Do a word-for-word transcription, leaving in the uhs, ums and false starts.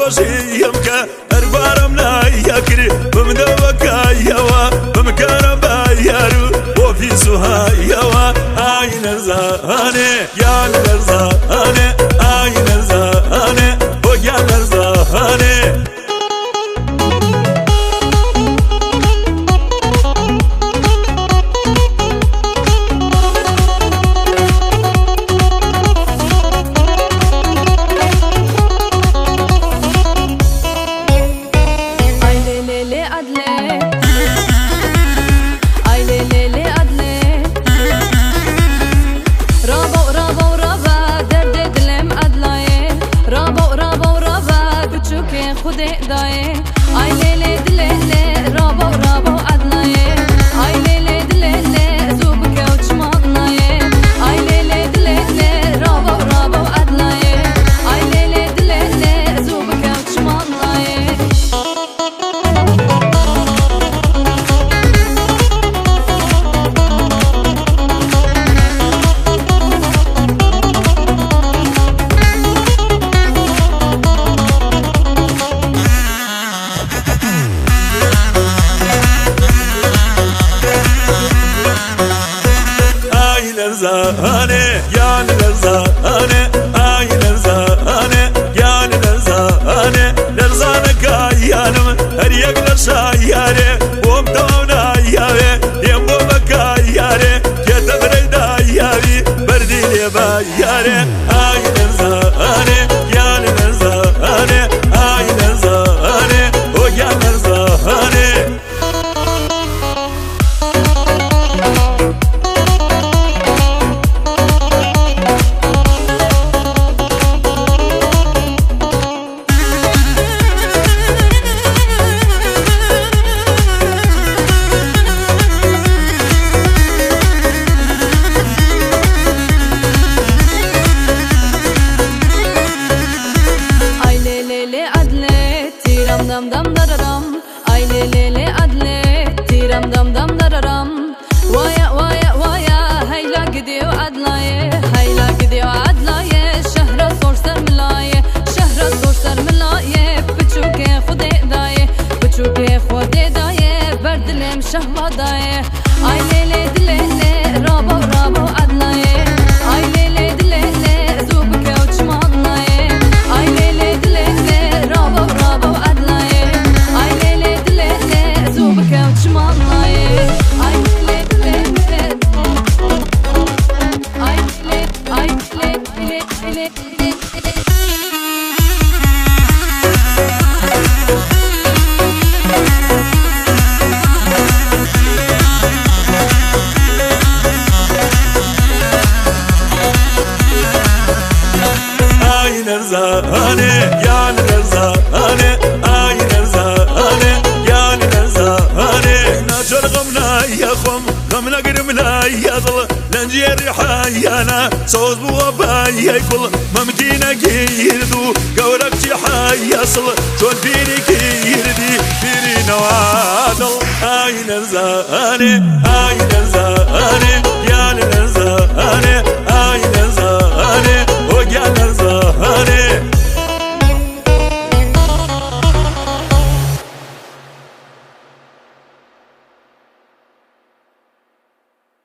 روشي يمكا أربارم لا يكري بمدوك يوا بمكرم بايارو وفي سوها يوا آي نرزاني يا نرزاني آي نرزاني ويا نرزاني خودت دایه آی لیلی دلیلی رابو رابو عدنایه آی لیلی دلیلی زوب کوچ مانایه آی لیلی دلیلی رابو رابو عدنایه آی لیلی دلیلی زوب کوچ مانایه نرزاني يا نرزاني آي نرزاني يا نرزاني نرزانك يانم هريك لشاياري ومتونا ياري يمو بكاياري كتبري داياري بردي لي باياري آي نرزاني يا نرزاني آي نرزاني ويا نرزاني dam dam dararam ay le le le adle tiram dam dam dararam vaya vaya vaya hayla gidiyor adlaye hayla gidiyor adlaye şehre sorsar milaye şehre sorsar milaye küçüke xude daye küçüke xude daye berdilem şahvadaye ay le le dile le rabo rabo adlaye ay le le dile le zubke uçmanlaye ay le le dile le rabo rabo نرزاني يا نرزاني آي نرزاني يا نرزاني ناجر غمنا يا خم غمنا قرمنا يا ظل لنجي الرحايانا صوز بوابايا كل ممكينا كيردو قورك حيا صل شون فيني كيردي فيني نوادل آي نرزاني آي نرزاني